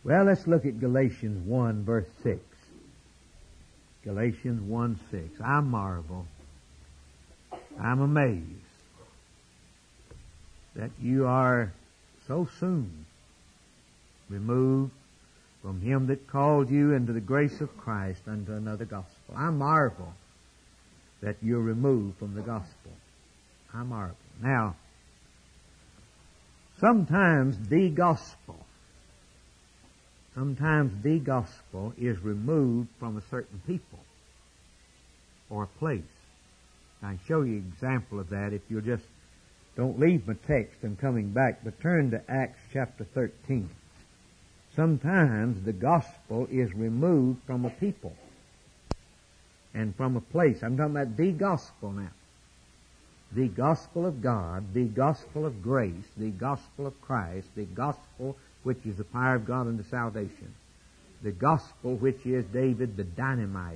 Well, let's look at Galatians 1, verse 6. Galatians 1, 6. I marvel, I'm amazed that you are so soon removed from him that called you into the grace of Christ unto another gospel. I marvel that you're removed from the gospel. I marvel. Now, sometimes the gospel is removed from a certain people or a place. I show you an example of that if you'll just don't leave my text. I'm coming back, but turn to Acts chapter 13. Sometimes the gospel is removed from a people and from a place. I'm talking about the gospel now. The gospel of God, the gospel of grace, the gospel of Christ, the gospel which is the power of God unto salvation. The gospel which is, David, the dynamite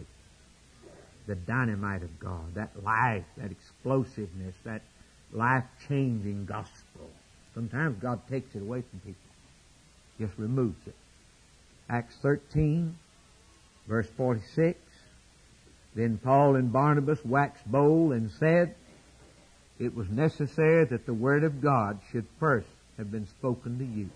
of God, that life, that explosiveness, that life-changing gospel. Sometimes God takes it away from people, just removes it. Acts 13, verse 46, then Paul and Barnabas waxed bold and said, it was necessary that the word of God should first have been spoken to you.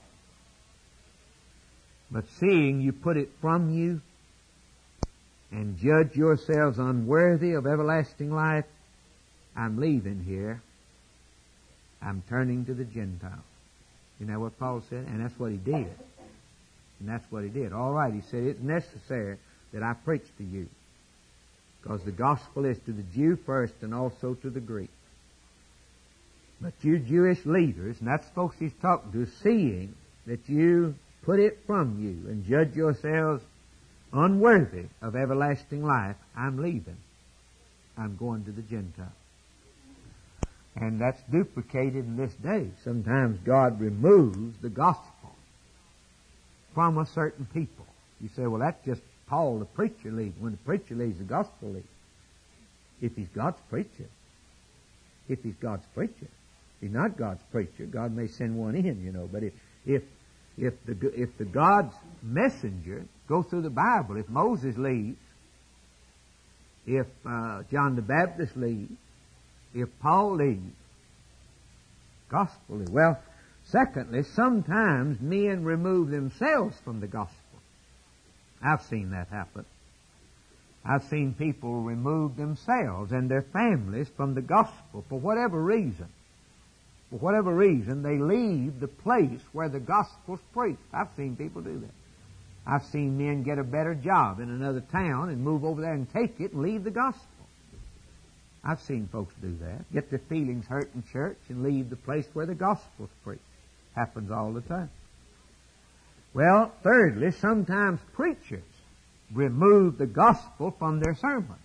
But seeing you put it from you and judge yourselves unworthy of everlasting life, I'm leaving here. I'm turning to the Gentiles. You know what Paul said? And that's what he did. And that's what he did. All right, he said, it's necessary that I preach to you, because the gospel is to the Jew first and also to the Greek. But you Jewish leaders, and that's folks he's talking to, seeing that you put it from you and judge yourselves unworthy of everlasting life, I'm leaving. I'm going to the Gentiles. And that's duplicated in this day. Sometimes God removes the gospel from a certain people. You say, well, that's just Paul, the preacher, leaves. When the preacher leaves, the gospel leaves. If he's God's preacher. If he's God's preacher. If he's not God's preacher, God may send one in, you know. But if the God's messenger goes through the Bible, if Moses leaves, if John the Baptist leaves, if Paul leaves, gospel leaves. Well, secondly, sometimes men remove themselves from the gospel. I've seen that happen. I've seen people remove themselves and their families from the gospel for whatever reason. For whatever reason, they leave the place where the gospel's preached. I've seen people do that. I've seen men get a better job in another town and move over there and take it and leave the gospel. I've seen folks do that. Get their feelings hurt in church and leave the place where the gospel's preached. Happens all the time. Well, thirdly, sometimes preachers remove the gospel from their sermon.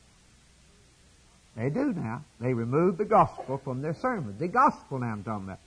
They do now. They remove the gospel from their sermon. The gospel now I'm talking about.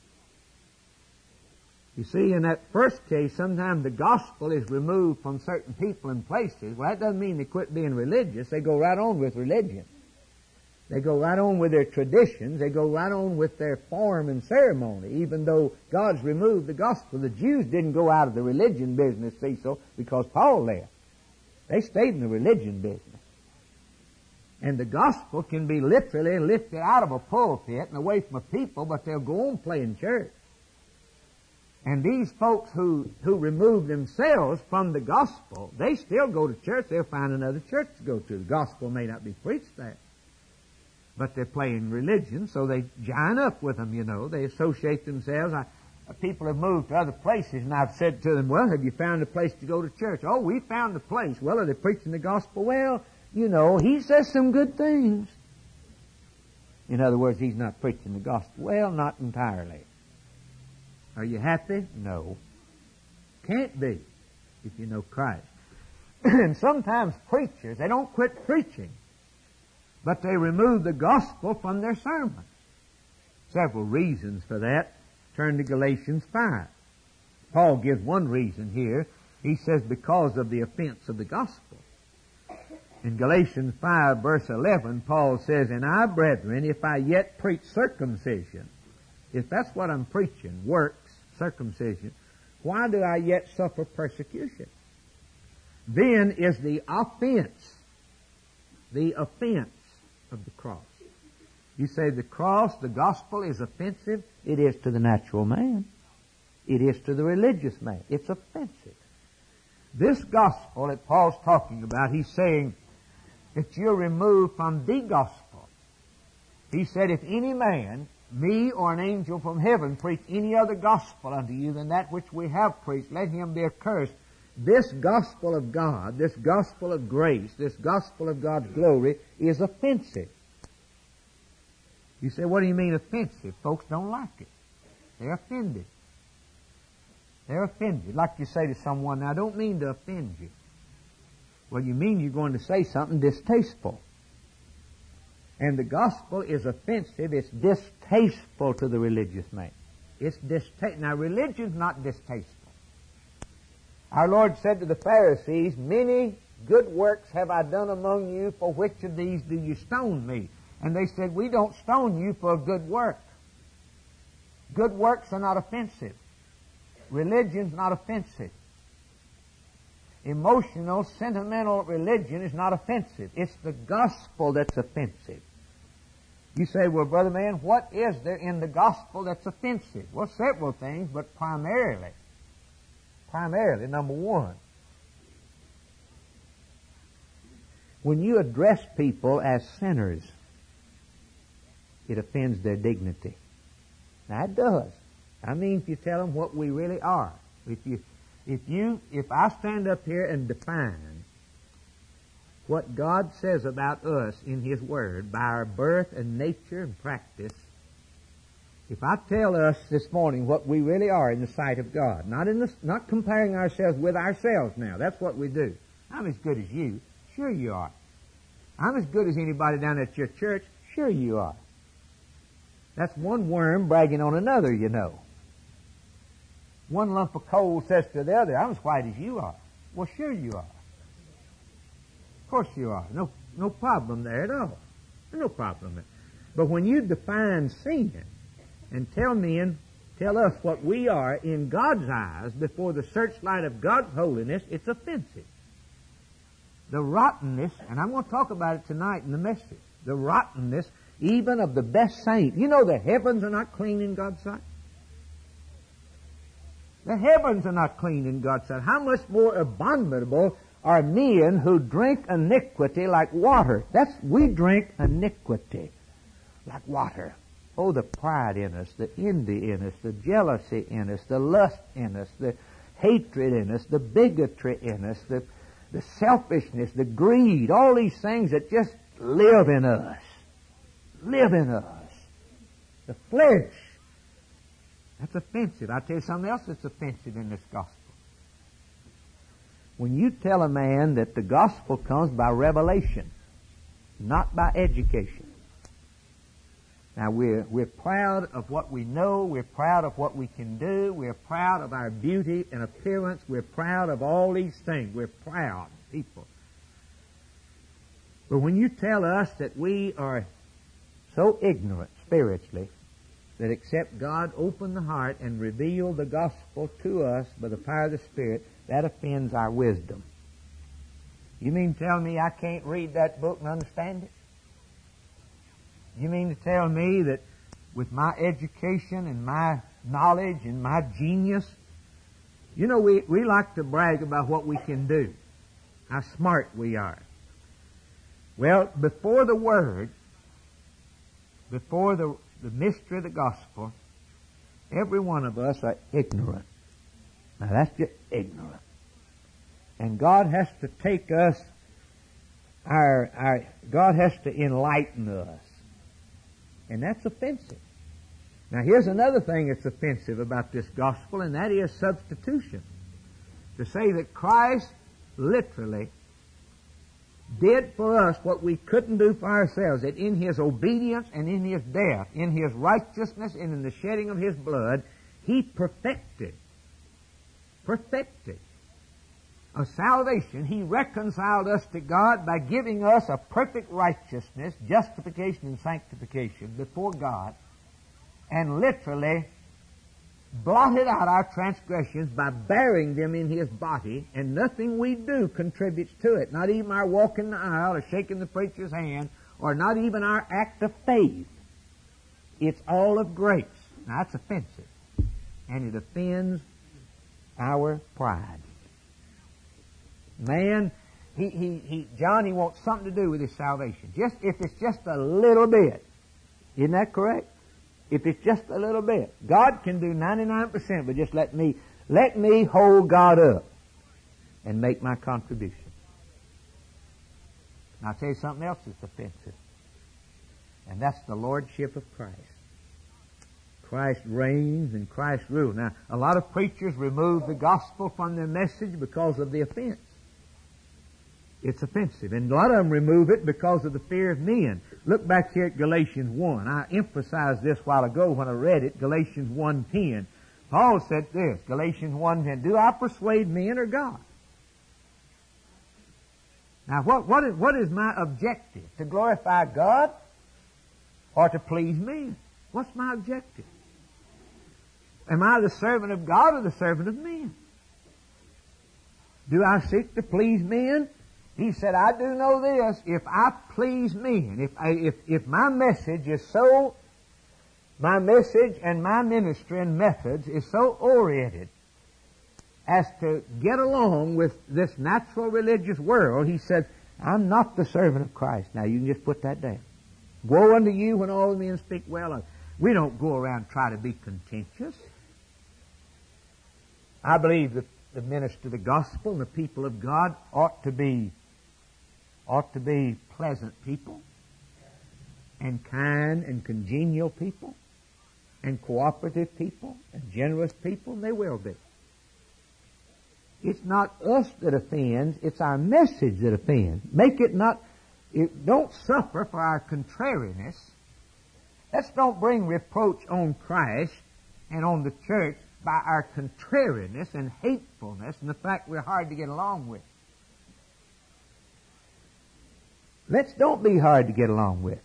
You see, in that first case, sometimes the gospel is removed from certain people and places. Well, that doesn't mean they quit being religious. They go right on with religion. They go right on with their traditions. They go right on with their form and ceremony, even though God's removed the gospel. The Jews didn't go out of the religion business, see, so because Paul left. They stayed in the religion business. And the gospel can be literally lifted out of a pulpit and away from a people, but they'll go on playing church. And these folks who remove themselves from the gospel, they still go to church. They'll find another church to go to. The gospel may not be preached there, but they're playing religion, so they join up with them, you know. They associate themselves. People have moved to other places, and I've said to them, well, have you found a place to go to church? Oh, we found a place. Well, are they preaching the gospel? Well, you know, he says some good things. In other words, he's not preaching the gospel. Well, not entirely. Are you happy? No. Can't be if you know Christ. And sometimes preachers, they don't quit preaching, but they remove the gospel from their sermons. Several reasons for that. Turn to Galatians 5. Paul gives one reason here. He says because of the offense of the gospel. In Galatians 5 verse 11, Paul says, and I, brethren, if I yet preach circumcision, if that's what I'm preaching, works, circumcision, Why do I yet suffer persecution? Then is the offense of the cross. You say the cross, the gospel is offensive. It is to the natural man. It is to the religious man. It's offensive. This gospel that Paul's talking about, he's saying that you're removed from the gospel. He said, if any man, me or an angel from heaven, preach any other gospel unto you than that which we have preached, let him be accursed. This gospel of God, this gospel of grace, this gospel of God's glory is offensive. You say, what do you mean offensive? Folks don't like it. They're offended. They're offended. Like you say to someone, now I don't mean to offend you. Well, you mean you're going to say something distasteful. And the gospel is offensive. It's distasteful to the religious man. It's Now, religion's not distasteful. Our Lord said to the Pharisees, many good works have I done among you, for which of these do you stone me? And they said, we don't stone you for a good work. Good works are not offensive. Religion's not offensive. Emotional, sentimental religion is not offensive. It's the gospel that's offensive. You say, well, brother man, what is there in the gospel that's offensive? Well, several things, but primarily, number one, when you address people as sinners, it offends their dignity. Now, it does. I mean, if you tell them what we really are. If I stand up here and define what God says about us in His Word by our birth and nature and practice, if I tell us this morning what we really are in the sight of God, not comparing ourselves with ourselves now, that's what we do. I'm as good as you. Sure you are. I'm as good as anybody down at your church. Sure you are. That's one worm bragging on another, you know. One lump of coal says to the other, I'm as white as you are. Well, sure you are. Of course you are. No problem there at all. No problem there. But when you define sin and tell us what we are in God's eyes before the searchlight of God's holiness, it's offensive. The rottenness, and I'm going to talk about it tonight in the message, the rottenness even of the best saint. You know the heavens are not clean in God's sight. The heavens are not clean in God's sight. How much more abominable are men who drink iniquity like water? We drink iniquity like water. Oh, the pride in us, the envy in us, the jealousy in us, the lust in us, the hatred in us, the bigotry in us, the selfishness, the greed, all these things that just live in us. Live in us. The flesh. That's offensive. I'll tell you something else that's offensive in this gospel. When you tell a man that the gospel comes by revelation, not by education. Now we're proud of what we know, we're proud of what we can do, we're proud of our beauty and appearance, we're proud of all these things. We're proud people. But when you tell us that we are so ignorant spiritually that except God open the heart and reveal the gospel to us by the power of the Spirit, that offends our wisdom. You mean to tell me I can't read that book and understand it? You mean to tell me that with my education and my knowledge and my genius, you know, we like to brag about what we can do, how smart we are. Well, before the Word, before the mystery of the gospel, every one of us are ignorant. Now that's just ignorant. And God has to take us, God has to enlighten us. And that's offensive. Now here's another thing that's offensive about this gospel, and that is substitution. To say that Christ literally did for us what we couldn't do for ourselves, that in His obedience and in His death, in His righteousness and in the shedding of His blood, He perfected a salvation. He reconciled us to God by giving us a perfect righteousness, justification and sanctification before God, and literally blotted out our transgressions by bearing them in His body, and nothing we do contributes to it. Not even our walking the aisle or shaking the preacher's hand, or not even our act of faith. It's all of grace. Now that's offensive. And it offends our pride. Man, John, he wants something to do with his salvation. Just if it's just a little bit. Isn't that correct? If it's just a little bit. God can do 99%, but just let me hold God up and make my contribution. Now I'll tell you something else that's offensive. And that's the lordship of Christ. Christ reigns and Christ rules. Now, a lot of preachers remove the gospel from their message because of the offense. It's offensive. And a lot of them remove it because of the fear of men. Look back here at Galatians 1. I emphasized this a while ago when I read it, Galatians 1:10. Paul said this, Galatians 1:10, do I persuade men or God? Now, what is my objective? To glorify God or to please men? What's my objective? Am I the servant of God or the servant of men? Do I seek to please men? He said, I do know this, if I please men, if my message and my ministry and methods is so oriented as to get along with this natural religious world, he said, I'm not the servant of Christ. Now you can just put that down. Woe unto you when all men speak well of. We don't go around try to be contentious. I believe that the minister of the gospel and the people of God ought to be pleasant people and kind and congenial people and cooperative people and generous people, and they will be. It's not us that offends, it's our message that offends. Don't suffer for our contrariness. Let's don't bring reproach on Christ and on the church by our contrariness and hatefulness and the fact we're hard to get along with. Let's don't be hard to get along with.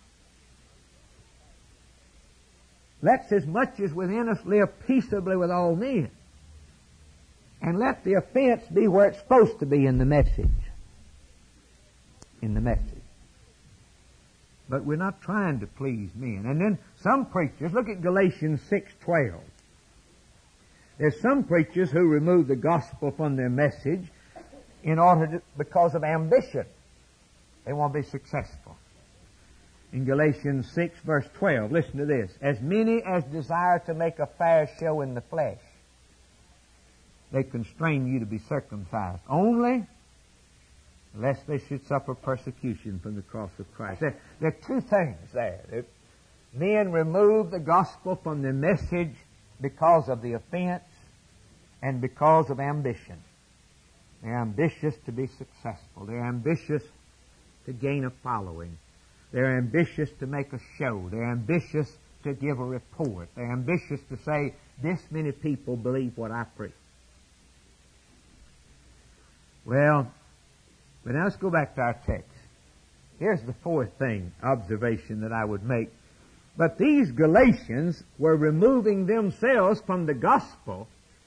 Let's, as much as within us, live peaceably with all men. And let the offense be where it's supposed to be in the message. In the message. But we're not trying to please men. And then some preachers, look at Galatians 6:12. There's some preachers who remove the gospel from their message because of ambition. They want to be successful. In Galatians 6 verse 12, listen to this. As many as desire to make a fair show in the flesh, they constrain you to be circumcised. Only lest they should suffer persecution from the cross of Christ. There are two things there. Men remove the gospel from their message because of the offense and because of ambition. They're ambitious to be successful. They're ambitious to gain a following. They're ambitious to make a show. They're ambitious to give a report. They're ambitious to say, this many people believe what I preach. Well, but now let's go back to our text. Here's the fourth observation that I would make. But these Galatians were removing themselves from the gospel.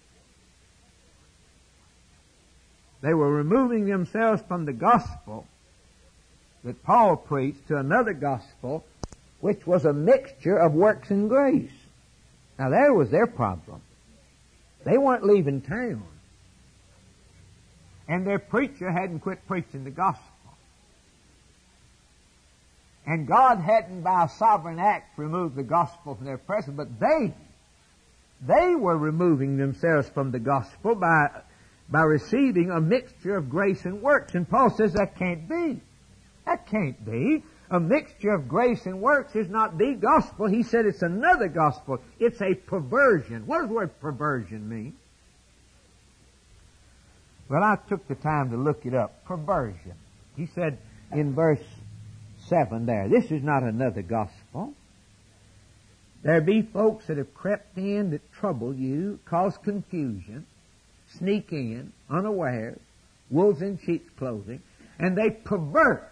They were removing themselves from the gospel that Paul preached to another gospel, which was a mixture of works and grace. Now there was their problem. They weren't leaving town. And their preacher hadn't quit preaching the gospel. And God hadn't by a sovereign act removed the gospel from their presence, but they were removing themselves from the gospel by receiving a mixture of grace and works. And Paul says that can't be. That can't be. A mixture of grace and works is not the gospel. He said it's another gospel. It's a perversion. What does the word perversion mean? Well, I took the time to look it up. Perversion. He said in verse 7 there, this is not another gospel. There be folks that have crept in that trouble you, cause confusion, sneak in, unaware, wolves in sheep's clothing, and they pervert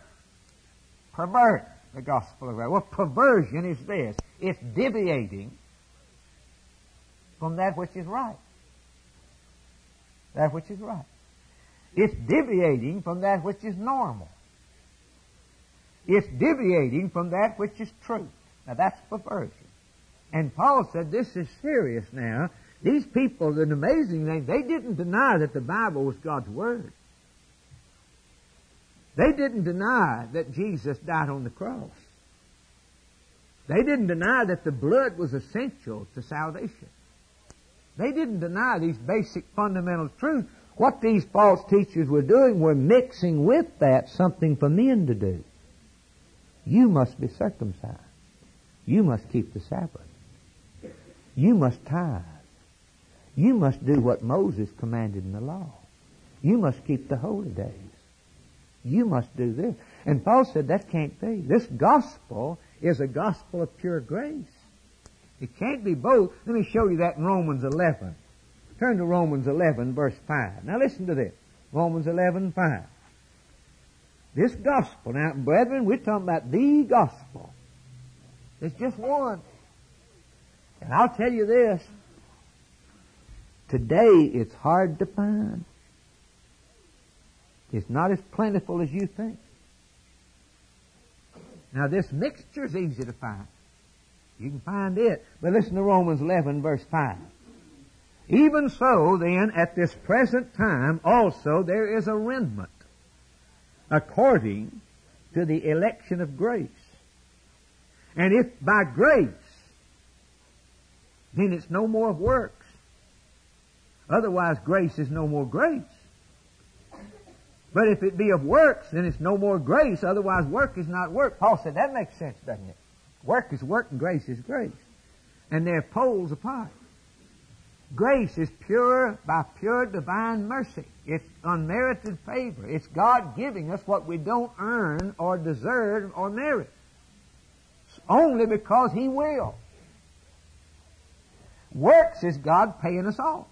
the gospel of God. Well, perversion is this. It's deviating from that which is right. That which is right. It's deviating from that which is normal. It's deviating from that which is truth. Now that's perversion. And Paul said this is serious now. These people, an amazing thing, they didn't deny that the Bible was God's Word. They didn't deny that Jesus died on the cross. They didn't deny that the blood was essential to salvation. They didn't deny these basic fundamental truths. What these false teachers were doing were mixing with that something for men to do. You must be circumcised. You must keep the Sabbath. You must tithe. You must do what Moses commanded in the law. You must keep the holy days. You must do this. And Paul said that can't be. This gospel is a gospel of pure grace. It can't be both. Let me show you that in Romans 11. Turn to Romans 11, verse 5. Now listen to this. Romans 11, 5. This gospel, now brethren, we're talking about the gospel. It's just one. And I'll tell you this. Today it's hard to find. It's not as plentiful as you think. Now this mixture is easy to find. You can find it. But listen to Romans 11, verse 5. Even so, then, at this present time also there is a remnant according to the election of grace. And if by grace, then it's no more of works. Otherwise, grace is no more grace. But if it be of works, then it's no more grace. Otherwise, work is not work. Paul said that makes sense, doesn't it? Work is work and grace is grace. And they're poles apart. Grace is pure by pure divine mercy. It's unmerited favor. It's God giving us what we don't earn or deserve or merit. It's only because He will. Works is God paying us off.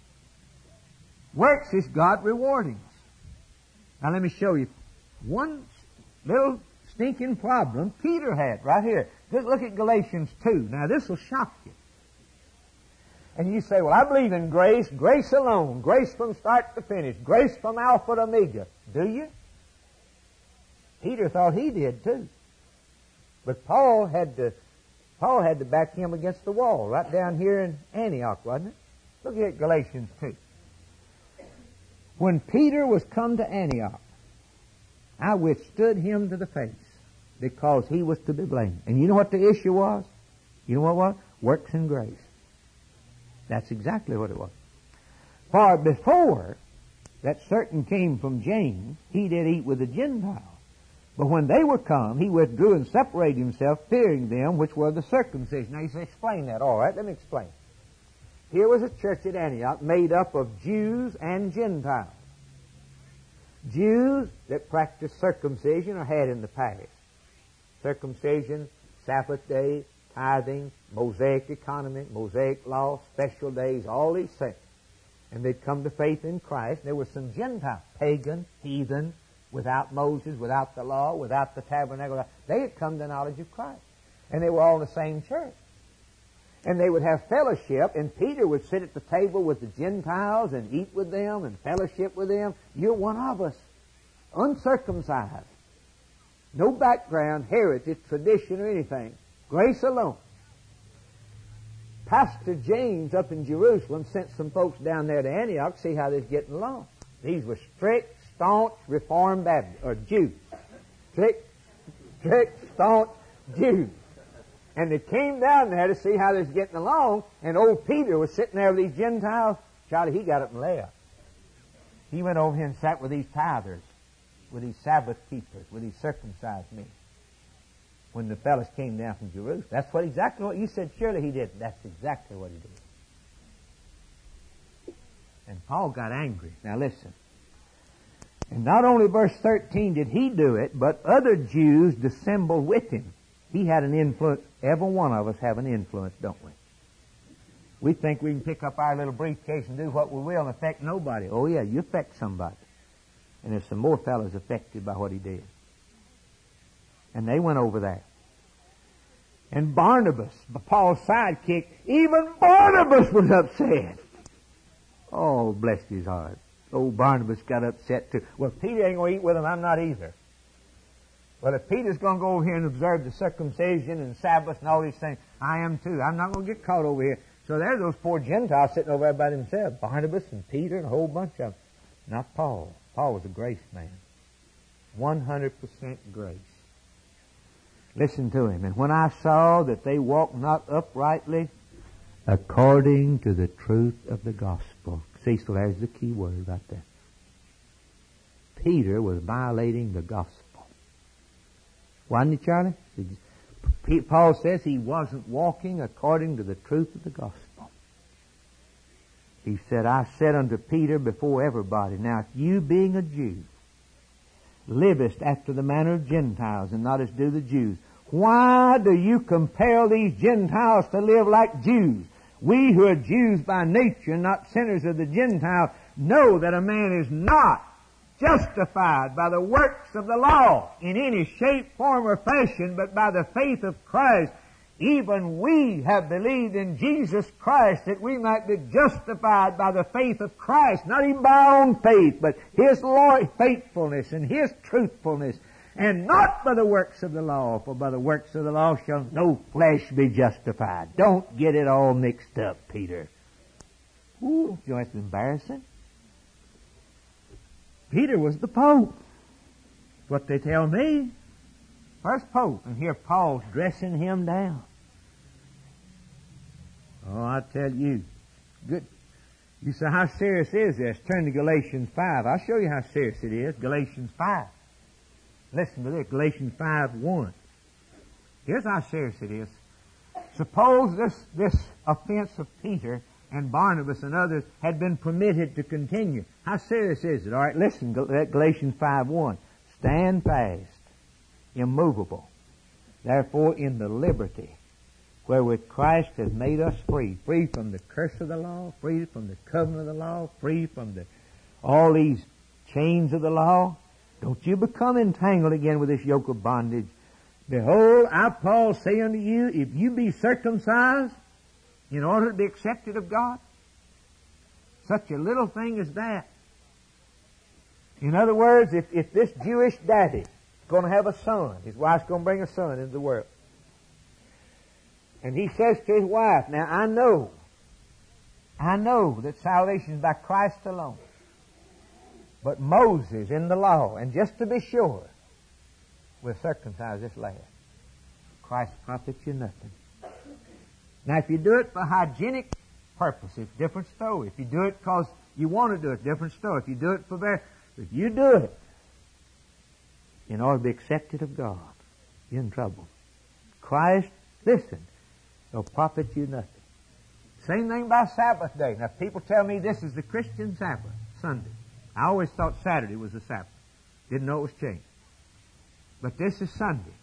Works is God rewarding us. Now let me show you one little stinking problem Peter had right here. Just look at Galatians 2. Now this will shock you. And you say, well, I believe in grace, grace alone, grace from start to finish, grace from Alpha to Omega. Do you? Peter thought he did too. But Paul had to back him against the wall right down here in Antioch, wasn't it? Look at Galatians 2. When Peter was come to Antioch, I withstood him to the face because he was to be blamed. And you know what the issue was? You know what it was? Works and grace. That's exactly what it was. For before that certain came from James, he did eat with the Gentiles. But when they were come, he withdrew and separated himself, fearing them which were the circumcision. Now you say, explain that. All right, let me explain. Here was a church at Antioch made up of Jews and Gentiles. Jews that practiced circumcision or had in the past. Circumcision, Sabbath day, tithing, Mosaic economy, Mosaic law, special days, all these things. And they'd come to faith in Christ. There were some Gentiles, pagan, heathen, without Moses, without the law, without the tabernacle. They had come to knowledge of Christ. And they were all in the same church. And they would have fellowship, and Peter would sit at the table with the Gentiles and eat with them and fellowship with them. You're one of us, uncircumcised. No background, heritage, tradition, or anything. Grace alone. Pastor James up in Jerusalem sent some folks down there to Antioch to see how they're getting along. These were strict, staunch, Reformed Baptists, or Jews. Strict, staunch Jews. And they came down there to see how they was getting along, and old Peter was sitting there with these Gentiles. Charlie, he got up and left. He went over here and sat with these tithers, with these Sabbath keepers, with these circumcised men. When the fellows came down from Jerusalem. That's exactly what you said. Surely he did. That's exactly what he did. And Paul got angry. Now listen. And not only verse 13 did he do it, but other Jews dissembled with him. He had an influence. Every one of us have an influence, don't we? We think we can pick up our little briefcase and do what we will and affect nobody. Oh yeah, you affect somebody. And there's some more fellows affected by what he did. And they went over that. And Barnabas, Paul's sidekick, even Barnabas was upset. Oh, bless his heart. Old Barnabas got upset too. Well, Peter ain't going to eat with him, I'm not either. Well, if Peter's going to go over here and observe the circumcision and Sabbath and all these things, I am too. I'm not going to get caught over here. So there's those poor Gentiles sitting over there by themselves. Barnabas and Peter and a whole bunch of them. Not Paul. Paul was a grace man. 100% grace. Listen to him. And when I saw that they walked not uprightly according to the truth of the gospel. Cecil, there's the key word right there. Peter was violating the gospel. Wasn't he, Charlie? Paul says he wasn't walking according to the truth of the gospel. He said, I said unto Peter before everybody, now if you being a Jew livest after the manner of Gentiles and not as do the Jews, why do you compel these Gentiles to live like Jews? We who are Jews by nature, not sinners of the Gentiles, know that a man is not justified by the works of the law in any shape, form, or fashion, but by the faith of Christ. Even we have believed in Jesus Christ that we might be justified by the faith of Christ, not even by our own faith, but His faithfulness and His truthfulness, and not by the works of the law, for by the works of the law shall no flesh be justified. Don't get it all mixed up, Peter. Ooh, that's embarrassing. Peter was the Pope. What they tell me. First Pope. And here Paul's dressing him down. Oh, I tell you. Good. You say, how serious is this? Turn to Galatians 5. I'll show you how serious it is. Galatians 5. Listen to this. Galatians 5:1. Here's how serious it is. Suppose this offense of Peter and Barnabas and others had been permitted to continue. How serious is it? All right, listen, Galatians 5:1. Stand fast, immovable, therefore in the liberty wherewith Christ has made us free. Free from the curse of the law, free from the covenant of the law, free from all these chains of the law. Don't you become entangled again with this yoke of bondage. Behold, I, Paul, say unto you, if you be circumcised, in order to be accepted of God? Such a little thing as that. In other words, if this Jewish daddy is going to have a son, his wife's going to bring a son into the world, and he says to his wife, now I know that salvation is by Christ alone. But Moses in the law, and just to be sure, will circumcise this lad. Christ profits you nothing. Now, if you do it for hygienic purposes, it's a different story. If you do it because you want to do it, different story. If you do it if you do it in order to be accepted of God, you're in trouble. Christ, listen, will profit you nothing. Same thing by Sabbath day. Now, people tell me this is the Christian Sabbath, Sunday. I always thought Saturday was the Sabbath. Didn't know it was changed. But this is Sunday.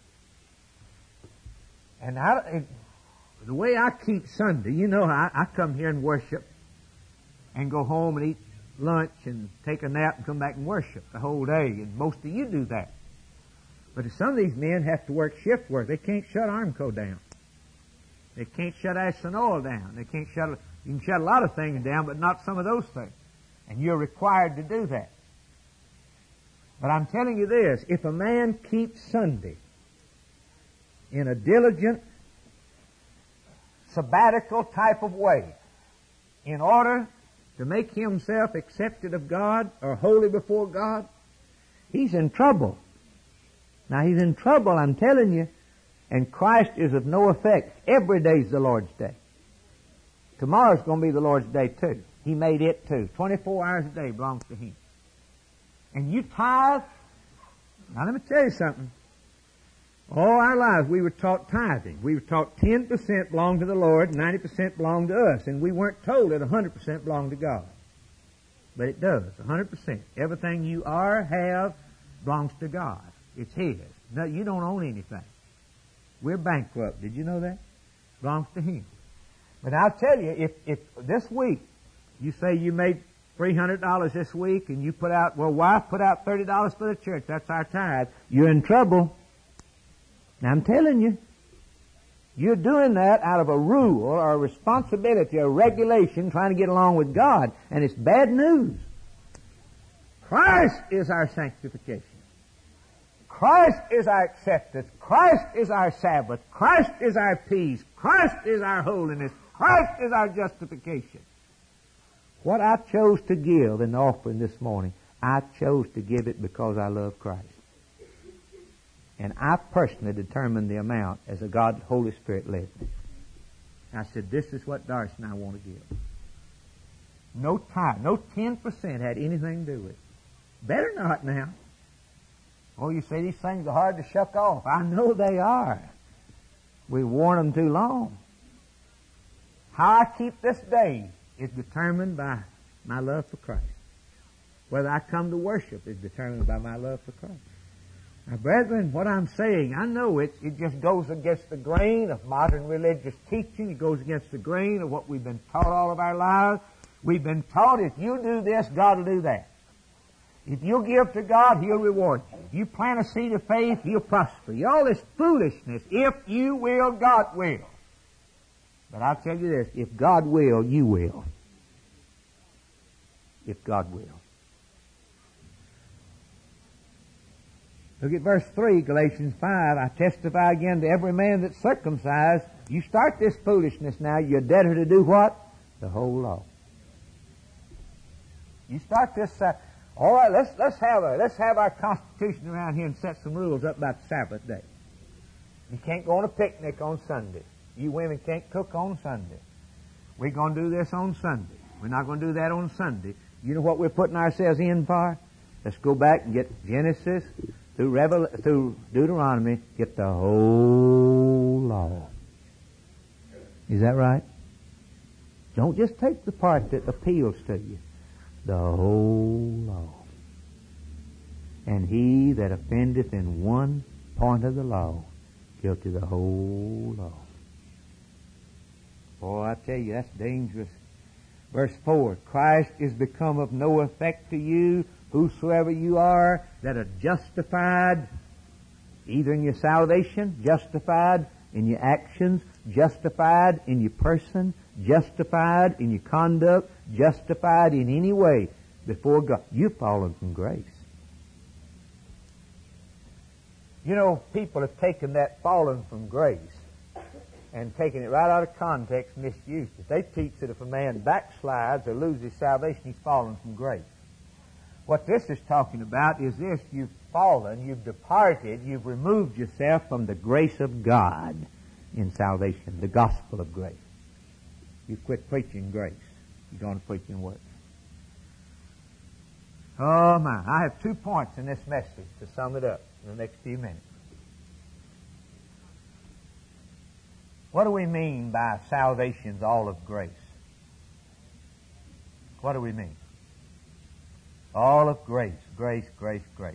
And the way I keep Sunday, you know, I come here and worship and go home and eat lunch and take a nap and come back and worship the whole day. And most of you do that. But some of these men have to work shift work. They can't shut Armco down. They can't shut Ashland Oil down. You can shut a lot of things down, but not some of those things. And you're required to do that. But I'm telling you this, if a man keeps Sunday in a diligent, sabbatical type of way, in order to make himself accepted of God or holy before God, he's in trouble. Now he's in trouble, I'm telling you, and Christ is of no effect. Every day's the Lord's day. Tomorrow's going to be the Lord's day too. He made it too. 24 hours a day belongs to Him. And you tithe. Now let me tell you something. All our lives we were taught tithing. We were taught 10% belonged to the Lord, 90% belonged to us. And we weren't told that 100% belonged to God. But it does, 100%. Everything you are, have, belongs to God. It's His. No, you don't own anything. We're bankrupt. Did you know that? Belongs to Him. But I'll tell you, if this week you say you made $300 this week and you put out, well, wife put out $30 for the church, that's our tithe, you're in trouble. Now I'm telling you. You're doing that out of a rule or a responsibility or regulation trying to get along with God, and it's bad news. Christ is our sanctification. Christ is our acceptance. Christ is our Sabbath. Christ is our peace. Christ is our holiness. Christ is our justification. What I chose to give in the offering this morning, I chose to give it because I love Christ. And I personally determined the amount as the God, Holy Spirit led me. I said, this is what Darcy and I want to give. No tithe, no 10% had anything to do with it. Better not now. Oh, you say these things are hard to shuck off. I know they are. We've worn them too long. How I keep this day is determined by my love for Christ. Whether I come to worship is determined by my love for Christ. Now, brethren, what I'm saying, I know it just goes against the grain of modern religious teaching. It goes against the grain of what we've been taught all of our lives. We've been taught if you do this, God will do that. If you'll give to God, He'll reward you. If you plant a seed of faith, He'll prosper you. All this foolishness. If you will, God will. But I'll tell you this, if God will, you will. If God will. Look at verse 3, Galatians 5. I testify again to every man that's circumcised. You start this foolishness now, you're debtor to do what? The whole law. You start this, all right, let's have our Constitution around here and set some rules up about the Sabbath day. You can't go on a picnic on Sunday. You women can't cook on Sunday. We're going to do this on Sunday. We're not going to do that on Sunday. You know what we're putting ourselves in for? Let's go back and get Genesis through Deuteronomy, get the whole law. Is that right? Don't just take the part that appeals to you. The whole law. And he that offendeth in one point of the law, guilty of the whole law. Boy, I tell you, that's dangerous. Verse 4, Christ is become of no effect to you, whosoever you are, that are justified, either in your salvation, justified in your actions, justified in your person, justified in your conduct, justified in any way before God. You've fallen from grace. You know, people have taken that fallen from grace and taken it right out of context, misused it. They teach that if a man backslides or loses his salvation, he's fallen from grace. What this is talking about is this: you've fallen, you've departed, you've removed yourself from the grace of God in salvation, the gospel of grace. You've quit preaching grace. You're going to preaching works. Oh my, I have 2 points in this message to sum it up in the next few minutes. What do we mean by salvation's all of grace? What do we mean? All of grace, grace, grace, grace.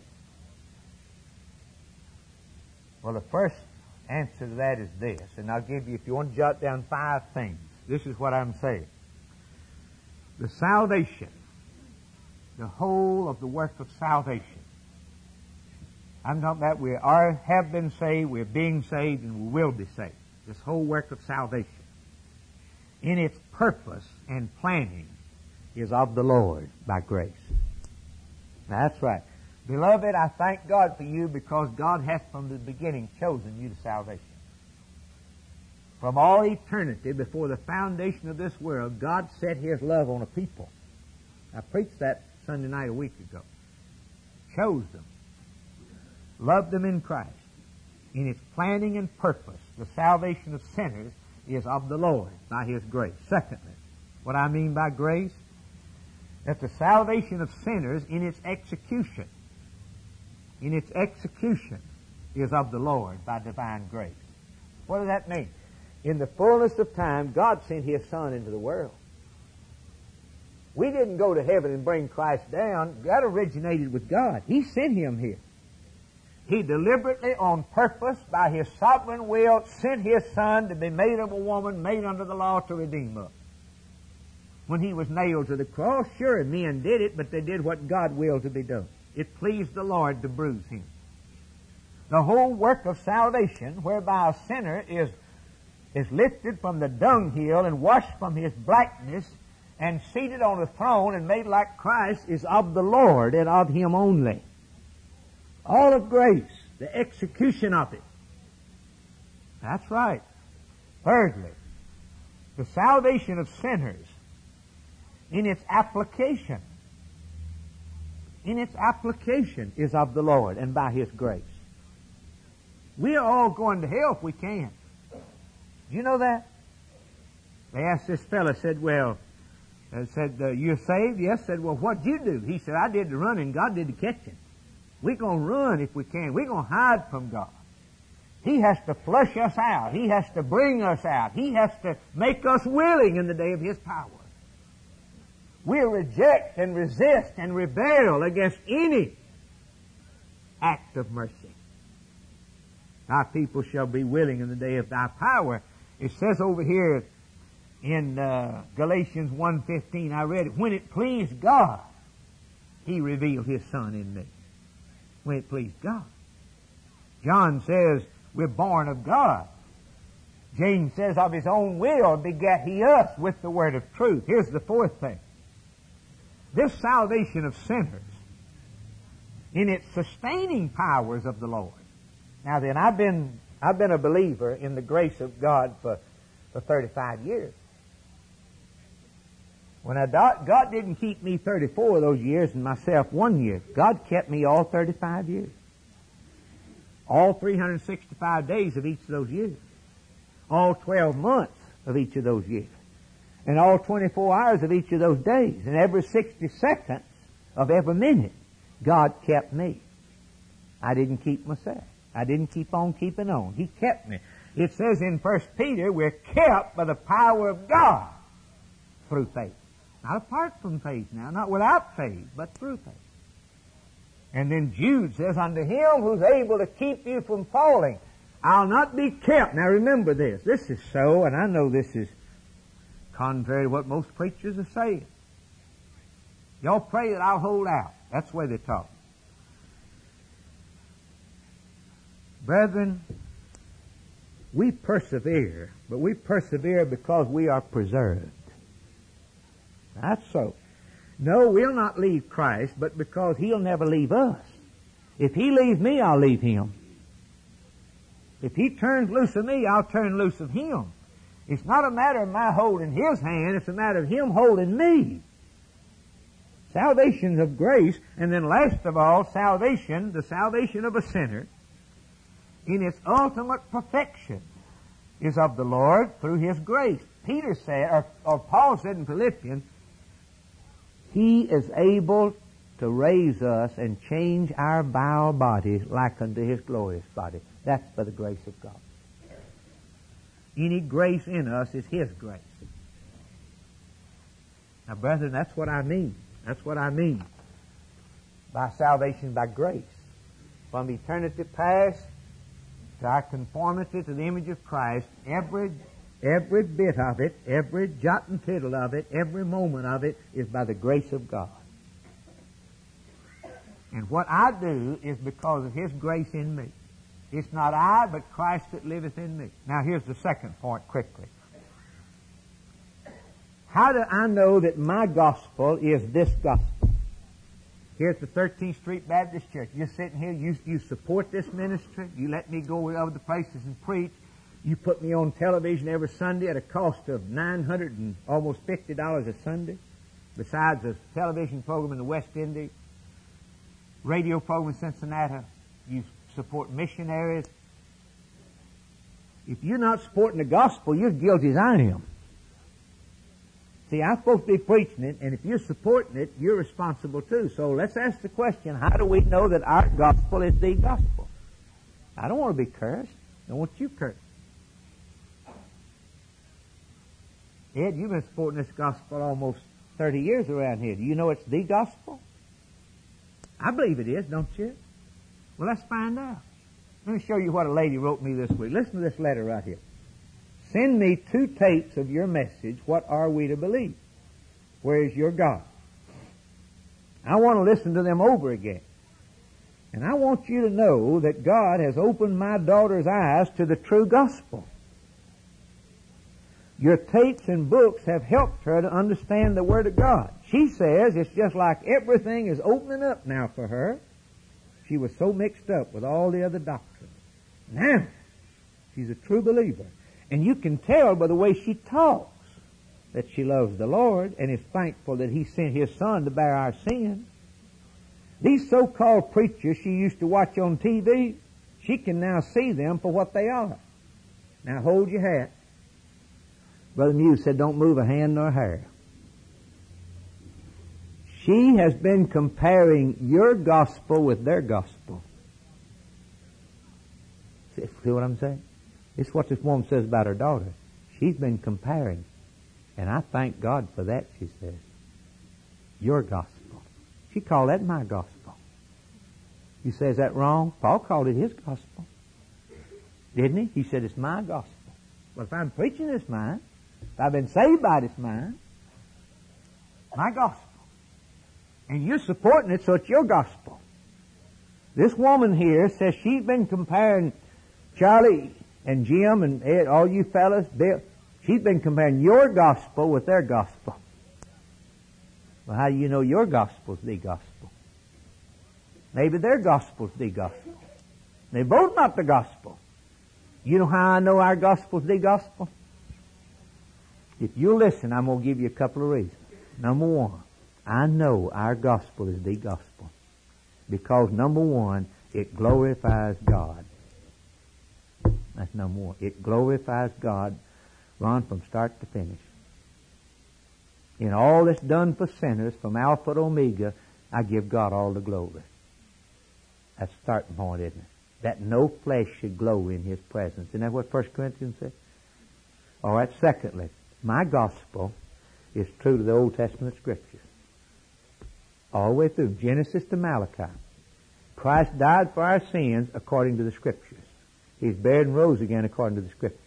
Well, the first answer to that is this, and I'll give you, if you want to jot down 5 things, this is what I'm saying. The salvation, the whole of the work of salvation. I'm talking about we have been saved, we're being saved, and we will be saved. This whole work of salvation, in its purpose and planning, is of the Lord by grace. Now, that's right. Beloved, I thank God for you because God hath from the beginning chosen you to salvation. From all eternity, before the foundation of this world, God set His love on a people. I preached that Sunday night a week ago. Chose them. Loved them in Christ. In its planning and purpose, the salvation of sinners is of the Lord by His grace. Secondly, what I mean by grace, that the salvation of sinners in its execution is of the Lord by divine grace. What does that mean? In the fullness of time, God sent His Son into the world. We didn't go to heaven and bring Christ down. That originated with God. He sent Him here. He deliberately, on purpose, by His sovereign will, sent His Son to be made of a woman, made under the law to redeem us. When He was nailed to the cross, sure, men did it, but they did what God willed to be done. It pleased the Lord to bruise Him. The whole work of salvation, whereby a sinner is is lifted from the dunghill and washed from his blackness and seated on a throne and made like Christ is of the Lord and of Him only. All of grace, the execution of it. That's right. Thirdly, the salvation of sinners in its application is of the Lord and by His grace. We are all going to hell if we can. Do you know that? They asked this fellow, said, well, you're saved? Yes. Said, well, what'd you do? He said, I did the running, God did the catching. We're going to run if we can. We're going to hide from God. He has to flush us out. He has to bring us out. He has to make us willing in the day of His power. We'll reject and resist and rebel against any act of mercy. Thy people shall be willing in the day of Thy power. It says over here in Galatians 1:15, I read it, when it pleased God, He revealed His Son in me. When it pleased God. John says, we're born of God. James says, of His own will begat He us with the word of truth. Here's the fourth thing. This salvation of sinners in its sustaining powers of the Lord. Now then, I've been a believer in the grace of God for 35 years. When God didn't keep me 34 of those years and myself 1 year. God kept me all 35 years. All 365 days of each of those years. All 12 months of each of those years. And all 24 hours of each of those days. And every 60 seconds of every minute, God kept me. I didn't keep myself. I didn't keep on keeping on. He kept me. It says in 1 Peter, we're kept by the power of God through faith. Not apart from faith now, not without faith, but through faith. And then Jude says, unto Him who's able to keep you from falling, I'll not be kept. Now remember this. This is so, and I know this is contrary to what most preachers are saying. Y'all pray that I'll hold out. That's the way they talk. Brethren, we persevere, but we persevere because we are preserved. That's so. No, we'll not leave Christ, but because He'll never leave us. If He leaves me, I'll leave Him. If He turns loose of me, I'll turn loose of Him. It's not a matter of my holding His hand, it's a matter of Him holding me. Salvation's of grace, and then last of all, salvation, the salvation of a sinner, in its ultimate perfection, is of the Lord through His grace. Peter said, or Paul said in Philippians, He is able to raise us and change our vile bodies like unto His glorious body. That's by the grace of God. Any grace in us is His grace. Now, brethren, that's what I mean. That's what I mean by salvation by grace. From eternity past to our conformity to the image of Christ, every bit of it, every jot and tittle of it, every moment of it is by the grace of God. And what I do is because of His grace in me. It's not I, but Christ that liveth in me. Now here's the second point quickly. How do I know that my gospel is this gospel? Here at the 13th Street Baptist Church, you're sitting here, you support this ministry, you let me go over the places and preach, you put me on television every Sunday at a cost of $900 and almost $50 a Sunday, besides a television program in the West Indies, radio program in Cincinnati, you support missionaries. If you're not supporting the gospel, you're guilty as I am. See, I'm supposed to be preaching it, and if you're supporting it, you're responsible too. So let's ask the question, how do we know that our gospel is the gospel? I don't want to be cursed. I don't want you cursed. Ed, you've been supporting this gospel almost 30 years around here. Do you know it's the gospel? I believe it is, don't you? Well, let's find out. Let me show you what a lady wrote me this week. Listen to this letter right here. Send me 2 tapes of your message. What are we to believe? Where is your God? I want to listen to them over again. And I want you to know that God has opened my daughter's eyes to the true gospel. Your tapes and books have helped her to understand the Word of God. She says it's just like everything is opening up now for her. She was so mixed up with all the other doctrines. Now, she's a true believer. And you can tell by the way she talks that she loves the Lord and is thankful that He sent His Son to bear our sin. These so-called preachers she used to watch on TV, she can now see them for what they are. Now hold your hat. Brother Muse said, don't move a hand nor a hair. She has been comparing your gospel with their gospel. See what I'm saying? It's what this woman says about her daughter. She's been comparing. And I thank God for that, she says. Your gospel. She called that my gospel. You say, is that wrong? Paul called it his gospel. Didn't he? He said, it's my gospel. Well, if I'm preaching, it's mine. If I've been saved by it, it's mine. My gospel. And you're supporting it, so it's your gospel. This woman here says she's been comparing Charlie and Jim and Ed, all you fellas, she's been comparing your gospel with their gospel. Well, how do you know your gospel's the gospel? Maybe their gospel's the gospel. They're both not the gospel. You know how I know our gospel's the gospel? If you listen, I'm going to give you a couple of reasons. Number one, I know our gospel is the gospel. Because number one, it glorifies God. That's number one. It glorifies God, run from start to finish. In all that's done for sinners, from Alpha to Omega, I give God all the glory. That's the starting point, isn't it? That no flesh should glory in His presence. Isn't that what 1 Corinthians says? All right, secondly, my gospel is true to the Old Testament Scriptures. All the way through, Genesis to Malachi. Christ died for our sins according to the Scriptures. He's buried and rose again according to the Scriptures.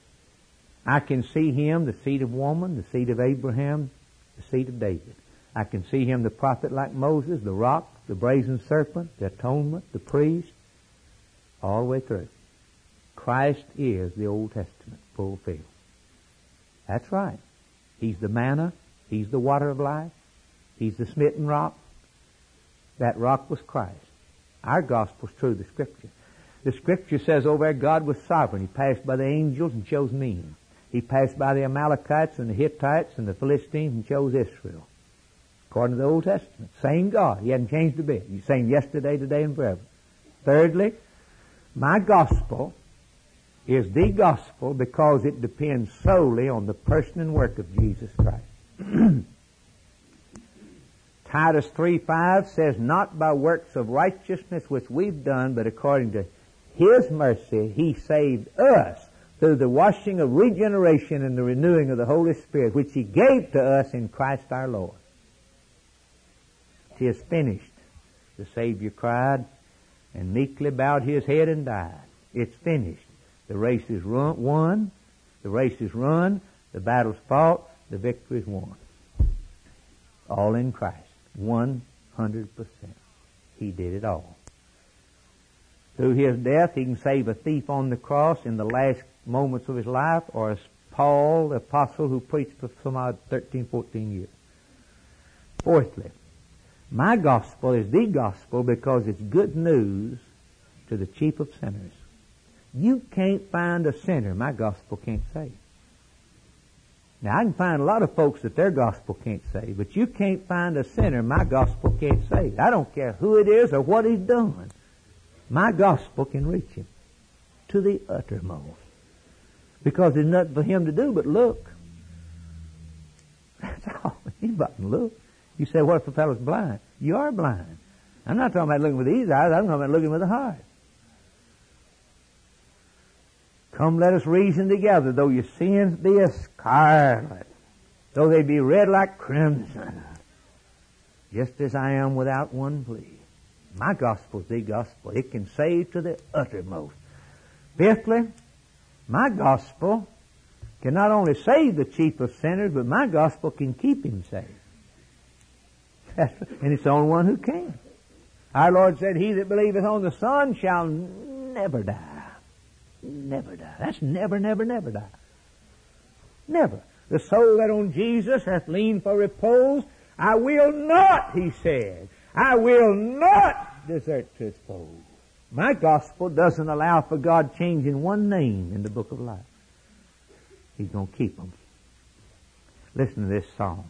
I can see Him, the seed of woman, the seed of Abraham, the seed of David. I can see Him, the prophet like Moses, the rock, the brazen serpent, the atonement, the priest, all the way through. Christ is the Old Testament fulfilled. That's right. He's the manna. He's the water of life. He's the smitten rock. That rock was Christ. Our gospel's true to the Scripture. The Scripture says over there God was sovereign. He passed by the angels and chose men. He passed by the Amalekites and the Hittites and the Philistines and chose Israel. According to the Old Testament. Same God. He hasn't changed a bit. He's the same yesterday, today, and forever. Thirdly, my gospel is the gospel because it depends solely on the person and work of Jesus Christ. Titus 3:5 says, not by works of righteousness which we've done, but according to His mercy, He saved us through the washing of regeneration and the renewing of the Holy Spirit, which He gave to us in Christ our Lord. 'Tis finished. The Savior cried and meekly bowed His head and died. It's finished. The race is won. The race is run. The battle's fought. The victory is won. All in Christ. 100%. He did it all. Through His death, He can save a thief on the cross in the last moments of his life, or as Paul, the apostle who preached for some odd 13, 14 years. Fourthly, my gospel is the gospel because it's good news to the chief of sinners. You can't find a sinner my gospel can't save. Now, I can find a lot of folks that their gospel can't save, but you can't find a sinner my gospel can't save. I don't care who it is or what he's done. My gospel can reach him to the uttermost. Because there's nothing for him to do but look. That's all. He's but to look. You say, what if the fellow's blind? You are blind. I'm not talking about looking with these eyes. I'm talking about looking with the heart. Come, let us reason together. Though your sins be as scarlet, though they be red like crimson, just as I am without one plea. My gospel is the gospel. It can save to the uttermost. Fifthly, my gospel can not only save the chief of sinners, but my gospel can keep him saved. And it's the only one who can. Our Lord said, he that believeth on the Son shall never die. Never die. That's never, never, never die. Never. The soul that on Jesus hath leaned for repose, I will not, he said, I will not desert to his foes. My gospel doesn't allow for God changing one name in the book of life. He's going to keep them. Listen to this song.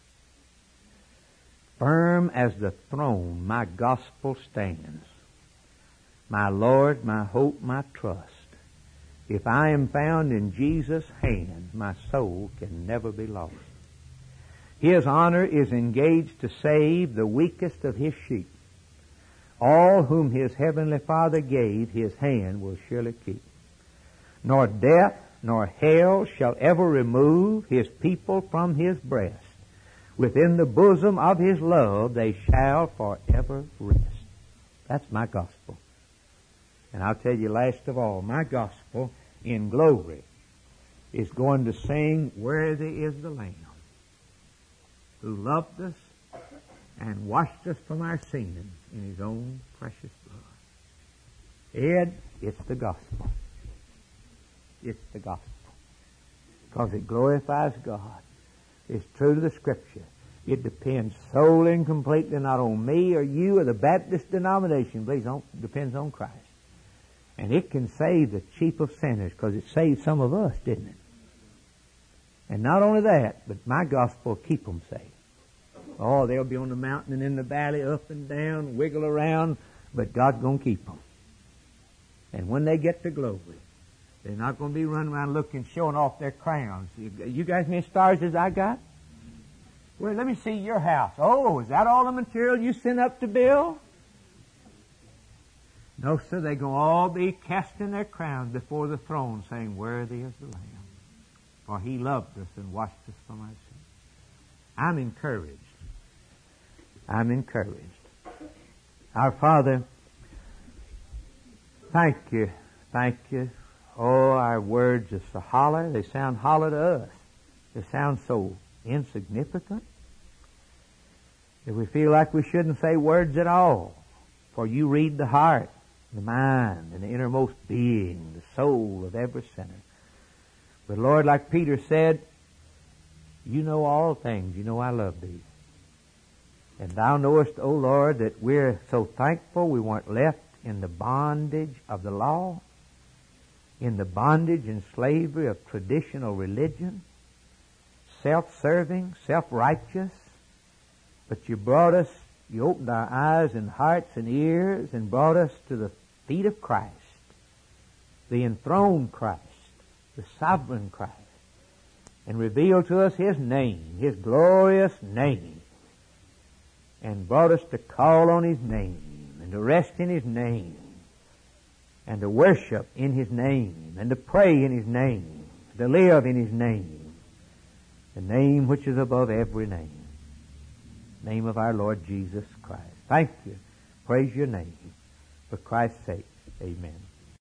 Firm as the throne my gospel stands. My Lord, my hope, my trust. If I am found in Jesus' hand, my soul can never be lost. His honor is engaged to save the weakest of His sheep. All whom His heavenly Father gave, His hand will surely keep. Nor death nor hell shall ever remove His people from His breast. Within the bosom of His love they shall forever rest. That's my gospel. And I'll tell you last of all, my gospel in glory is going to sing, Worthy is the Lamb who loved us and washed us from our sins in His own precious blood. Ed, it's the gospel. It's the gospel. Because it glorifies God. It's true to the Scripture. It depends solely and completely not on me or you or the Baptist denomination. Please, it depends on Christ. And it can save the chief of sinners because it saved some of us, didn't it? And not only that, but my gospel will keep them saved. Oh, they'll be on the mountain and in the valley, up and down, wiggle around, but God's going to keep them. And when they get to glory, they're not going to be running around looking, showing off their crowns. You guys many stars as I got? Well, let me see your house. Oh, is that all the material you sent up to build? No, sir, they're going to all be casting their crowns before the throne, saying, Worthy is the Lamb, for He loved us and washed us from our sins. I'm encouraged. I'm encouraged. Our Father, thank you. Thank you. Oh, our words are so hollow. They sound hollow to us. They sound so insignificant that we feel like we shouldn't say words at all. For you read the heart, the mind, and the innermost being, the soul of every sinner. But Lord, like Peter said, you know all things. You know I love thee. And thou knowest, O Lord, that we're so thankful we weren't left in the bondage of the law, in the bondage and slavery of traditional religion, self-serving, self-righteous. But you brought us, you opened our eyes and hearts and ears and brought us to the feet of Christ, the enthroned Christ, the sovereign Christ, and revealed to us His name, His glorious name, and brought us to call on His name and to rest in His name and to worship in His name and to pray in His name, to live in His name, the name which is above every name, name of our Lord Jesus Christ. Thank you. Praise your name. For Christ's sake, amen.